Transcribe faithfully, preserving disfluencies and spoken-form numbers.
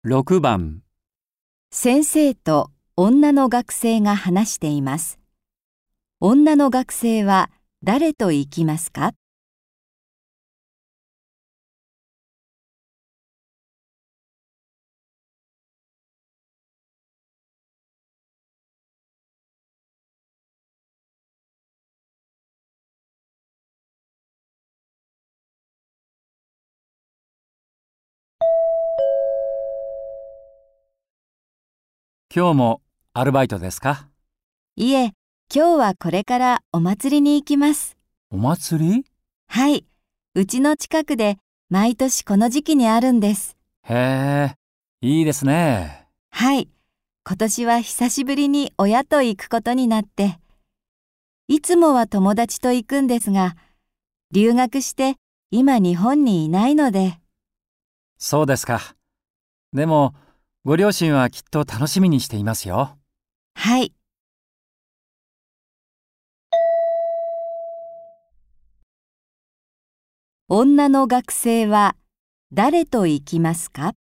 ろくばん、 先生と女の学生が話しています。女の学生は誰と行きますか？ 今日もアルバイトですか？ いえ、今日はこれからお祭りに行きます。 お祭り？ はい、うちの近くで毎年この時期にあるんです。 へえ、いいですね。 はい、今年は久しぶりに親と行くことになって、いつもは友達と行くんですが、留学して今日本にいないので。 そうですか。でも、ご両親はきっと楽しみにしていますよ。 はい。女の学生は誰と行きますか？